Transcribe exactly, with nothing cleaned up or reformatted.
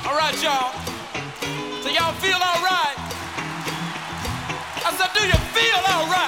All right, y'all. So y'all feel all right? I said, do you feel all right?